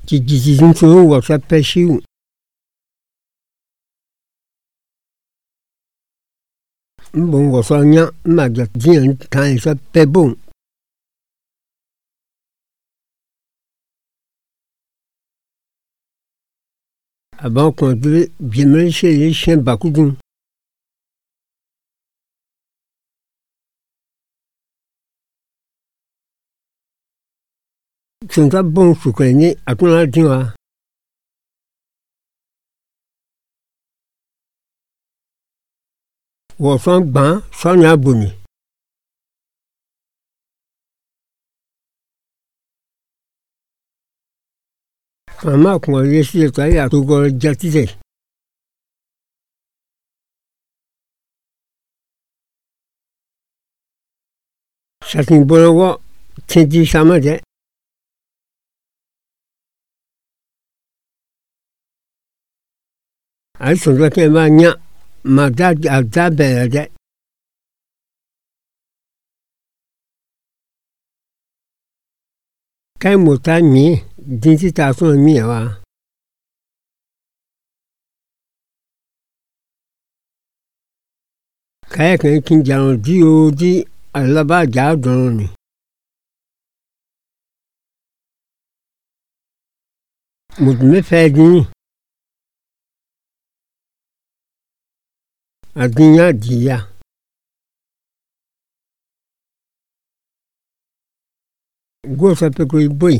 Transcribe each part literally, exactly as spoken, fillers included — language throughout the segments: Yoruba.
Ti ti ti so WhatsApp peshiu. Bon wasanya maga din kan sa pebon. Avant qu'on devait bien me chez les chiens bakoudou. Sont pas bon sous connaît à ton adjoint. Wasan ban sanya boni. Ama ko yesi ta ya to go jatise. Sakin bolo tedi samade. Ai son la ke ma nya ma da da bele. Kai mota mi dinti ta so mi wa. Kai kan kin jan di o di alaba ja don ni. Mut me fe di. Adinya dia. Go sa pe ko boy.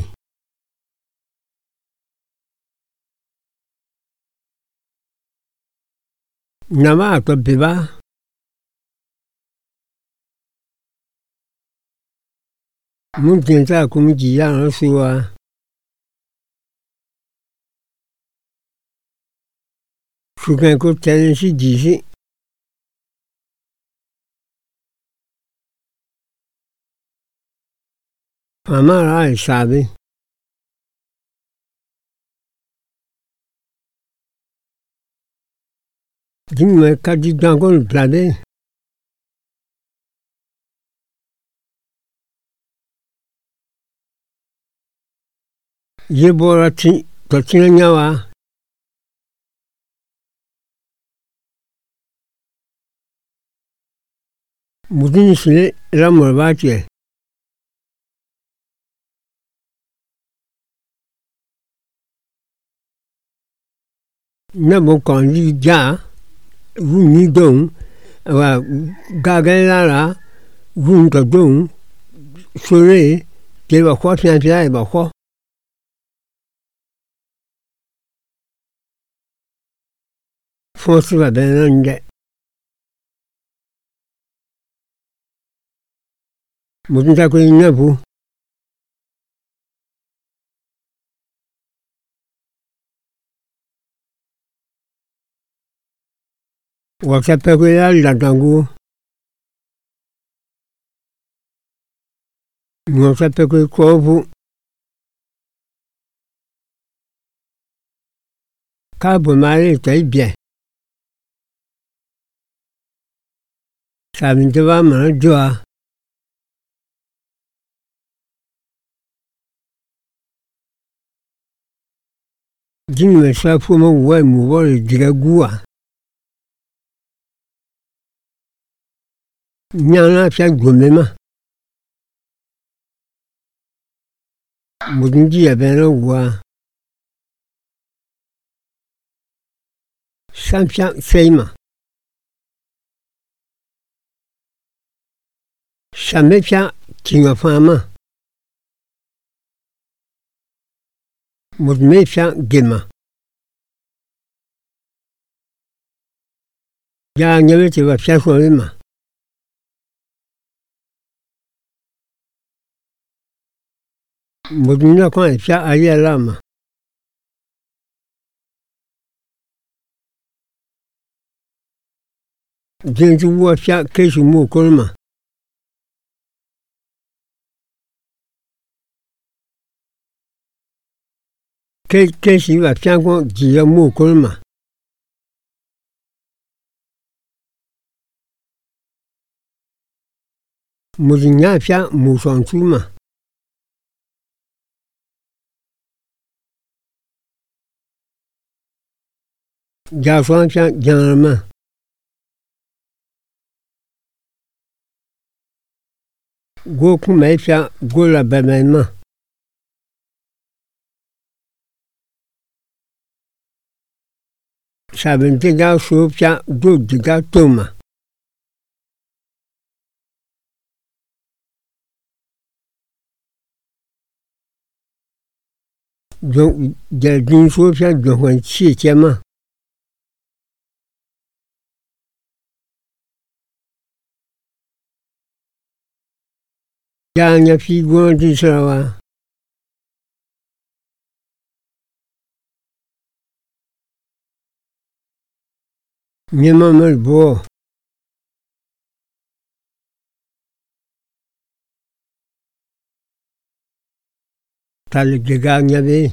Nama to beba. Mun tinta kuma jiya rasuwa. Shukan ko tsanin shi jisi. Amara ai sabe. Dime kadi dangon blade. Ye borati to tinyawa. Mudin sile la morbatie. Nabo kan li ja wu ni don wa gagalala wu to don sore ke ba kwa fian fian ba kwa fosi ba benande mudin ta ko inabu WhatsApp ko ya la dangu. WhatsApp ko ko bu. Ka bu mari tai bien. Sa min te va ma joa. Din me sa fu mo wa mu wo diga gua. Nyana fia gomema. Mudinji ya bena wa. Samfia feima. Samefia kinga fama. Mudmefia gema. Ya nyebe te va fia solema. Mudina kwa fia alia lama. Jinju wa fia keshu mu kolma. Ke keshi wa fia kwa jiya mu kolma. Mudina fia mu son tuma. 家双向讲了嘛。我可没想过了白白嘛。下边这家说下都这家多嘛。用在人说下就会切切嘛。家人家屁股的事啊。你妈妈不？他的这个伢子，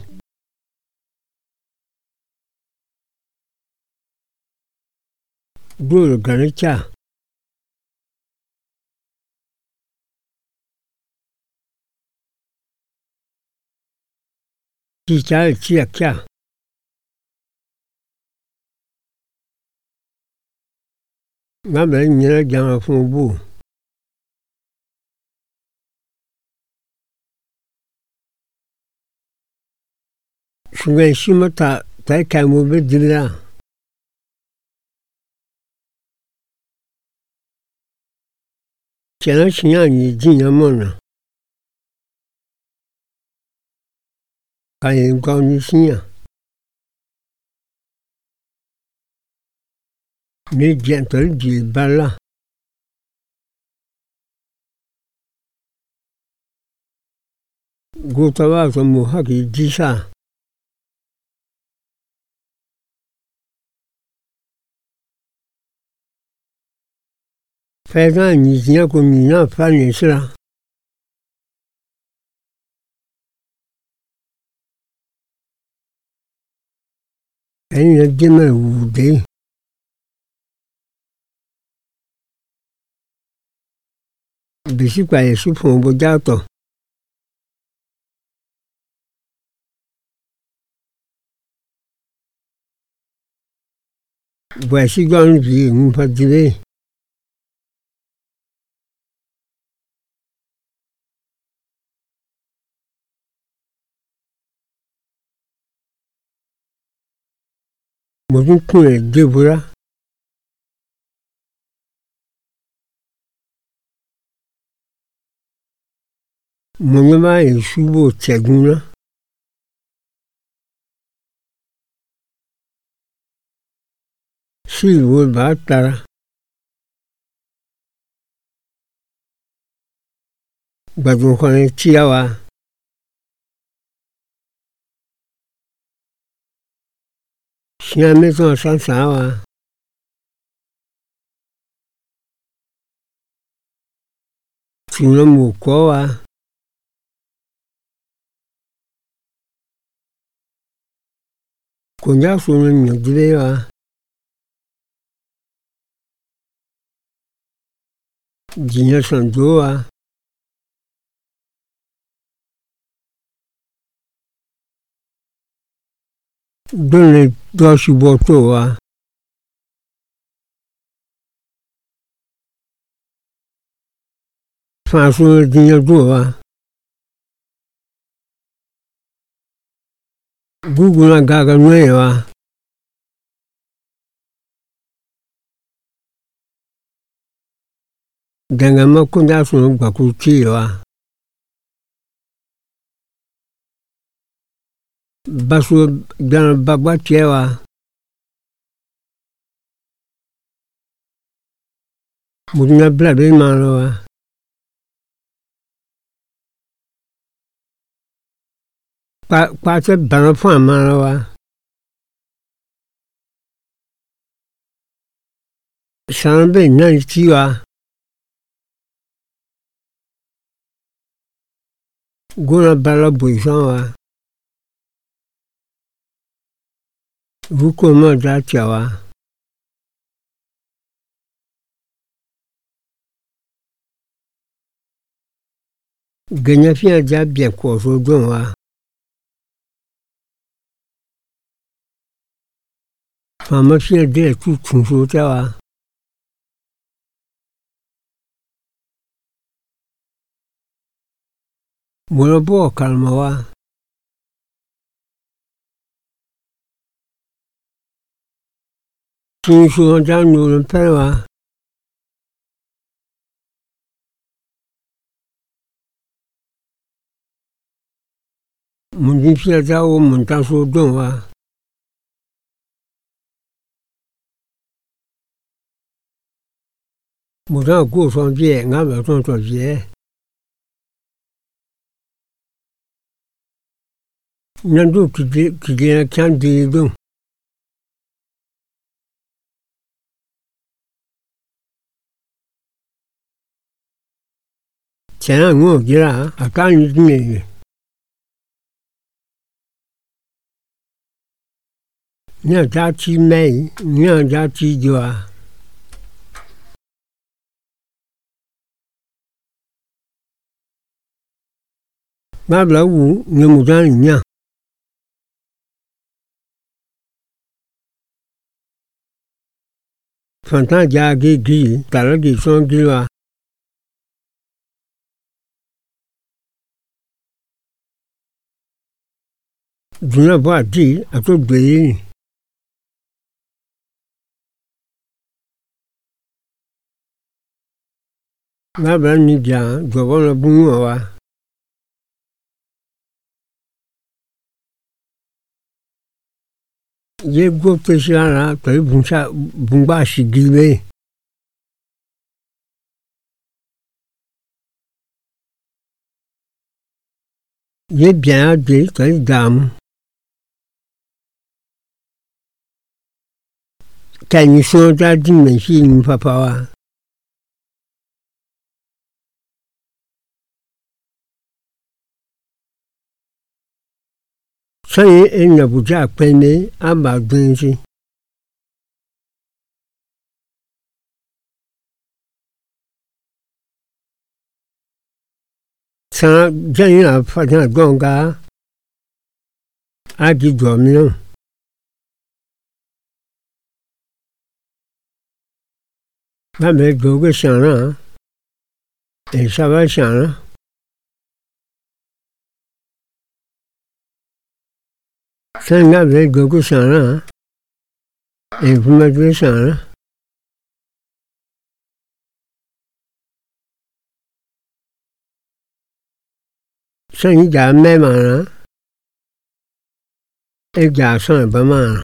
不是跟人家，自家自家，俺们你来讲了风布。是个什么他在看我们这里啊？现在新疆你今年么呢？还有搞你新疆，你见到几班了？我他妈说没还给几啥？反正你今年过明年反正是了。人家这么无的，不是怪也是碰不着的。我是讲比我怕之类。我们可能对不啦？我们嘛也是不成功了。是我把打了，把中可能吃了啊。现在没做上山啊。除了木瓜啊。国家说的名字的啊。今年上周啊。本来都是不做啊。反说今年做啊。姑姑那嘎个没有啊。但俺们国家说把过去啊。把说让把把接啊。我那不来别忙了啊。把把这办了饭忙了啊。上边那去啊。我那办了不上啊。如果么咋叫啊？跟人家家别过手中啊。 pharmacie de tu tsunsu tawa Molobo kalmawa tsunsu dan nu pewa Mundin pia dawo muntan so donwa Mudan go son vie ngam ton ton vie Nandu ki ki kan di don Tiens ngo gira akan ni Nya ja chi mei nya ja chi jwa Ma bla wu ni mudan nya Fanta ja gi gi tala gi son gi wa Duna ba di ato gbe Ma bla ni ja jobo na bunwa wa Ye go pesara to buncha bungba shigile Ye bien de to dam Kan ni so da din men shi ni papa wa Sai en na buja pene amba dunji Sa jan ya fa jan gonga Agi domino Ma me gogo shana E sava shana Sanga ve gogo shana E fuma dwe shana Sangi ja me mana E ja son ba mana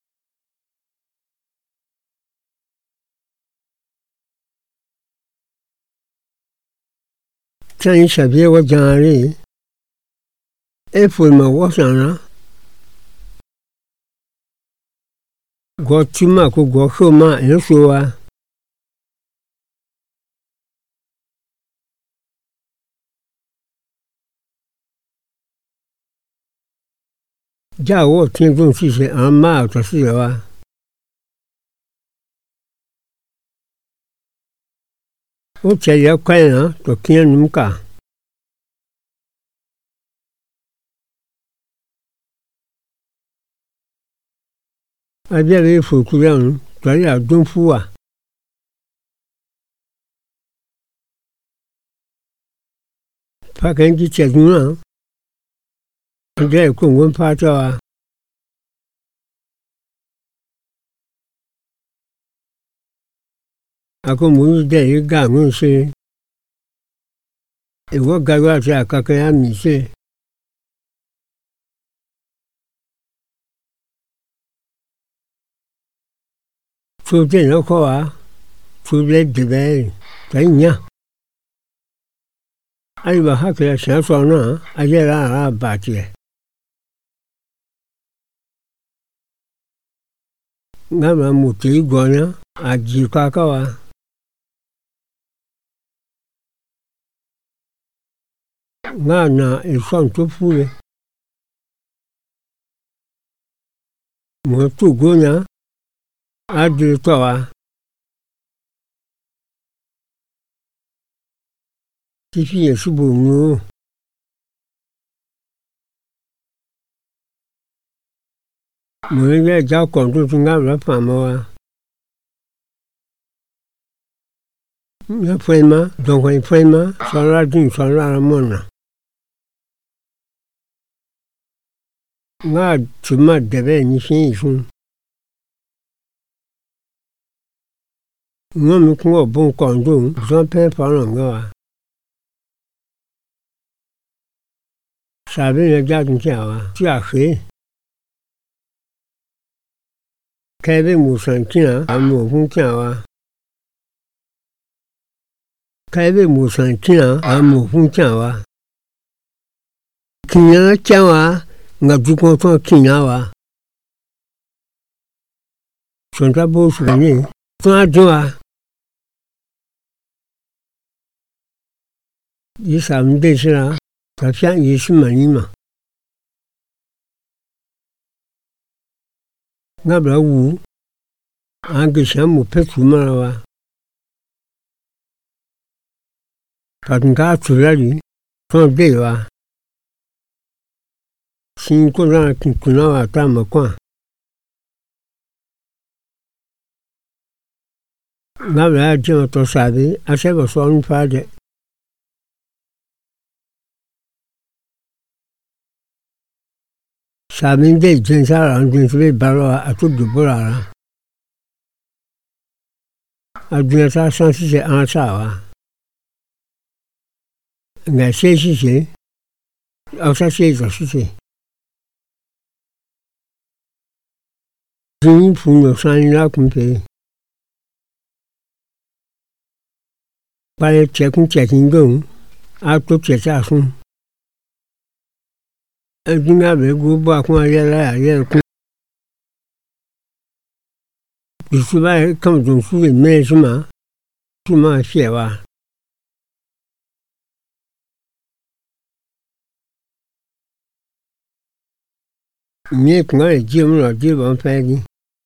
Sangi sabye wa janri E fulma wa shana Go chima ko go shoma e so wa Ja wo tin dun si se an ma to si wa O che ya kwa na to kin num ka A bia le fu ku yan to ya dun fu wa Pa kan ji che dun na Ge ku ngun pa to wa Ako mu de ga mu se E wo ga wa ja ka ka mi se So de no ko wa So le de be ta nya Ai ba ha ka sha so na a ye la ba ti Ngama mu ti go na a ji ka ka wa Nga na e son to fu le Mo tu go na a de to wa Ti fi e su bu nu Mới cái cháu còn tôi chúng ngáp rất phạm mà. Nó phê mà, đồng hành phê mà, sau ra chính sau ra là môn à. Ngã chú mà đẹp như xin xuống. Ngã mình không có bông còn đúng, do phê phá lòng ngã. Sao bên là gia đình chào à, chả khế. Khai bên mù sản kia, à mù không chào à. Khai bên mù sản kia, à mù không chào à. Khi nhá chào à, ngập chú con thua khi nào à. Xuân ta bố sự này, tôi cho à. Ý sao mình đây sẽ là, ta sáng ý xin mà đi mà. Ngáp là vũ, anh cái sáng một phép chủ mà là. Phát triển cả chủ ra đi, tôi đây là. Xin cô ra kinh cụ nào à ta mà qua. Ngáp là chỉ mà tôi sao đi, anh sẽ có số anh phá đấy. Sao mình đây trên sao là anh trên suy bảo là à chút đủ bữa là. À trên sao sáng xí sẽ ăn sao à. Ngày xế xí xế, ở sao xế rồi xí xế. Chính phủ nó sang ra cũng thế. Bây giờ trẻ cũng trẻ chính công, à tốt trẻ ra xuống. Anh chính là về gũ bà không ai ra lại ra cũng. Vì sư bà không dùng sư về mê sư mà, sư mà xẻ vào. Mẹ cũng nói là chưa mà chưa bọn phê đi.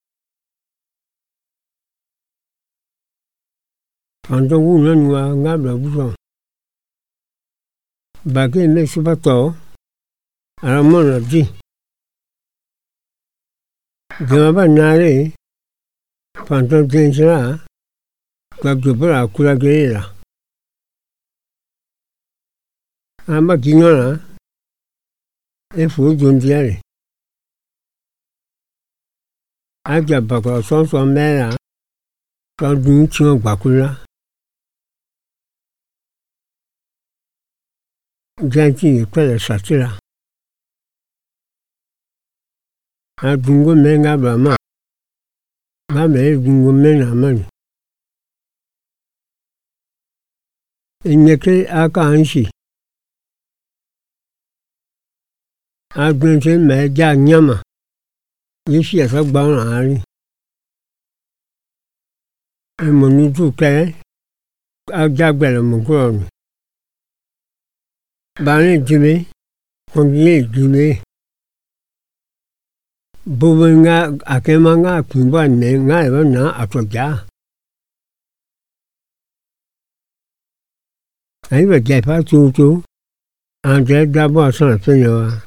Còn trong vũ nó ngua ngáp là vũ rồi. Bà cái mẹ sư bà tổ, à là môn là gì? Thì mà bà nà đi, phản trong trên xe là, gặp chủ bà là cụ là cái gì là. À bà kì ngó là, em phụ dùn chè đi. À chà bà có sống sống mẹ là, cho đúng chung bà cụ là. Giang chi quay là sạch là. À đúng có mẹ ngáp là mà. Ngáp là đúng có mẹ là mà. Em nhớ cái à cả anh xì. À đúng cái mẹ già nhá mà. Ý xì là sắp báo là đi. Em muốn đi chú cái. À già bè là một con. Bạn ấy chứ bế. Con gì chứ bế. Bố bên ngã, à cái mà ngã cũng bà nè, ngã là nã à cho giá. Ấy bà chạy phá chú chú. À chạy đá bỏ sang là phê nhờ.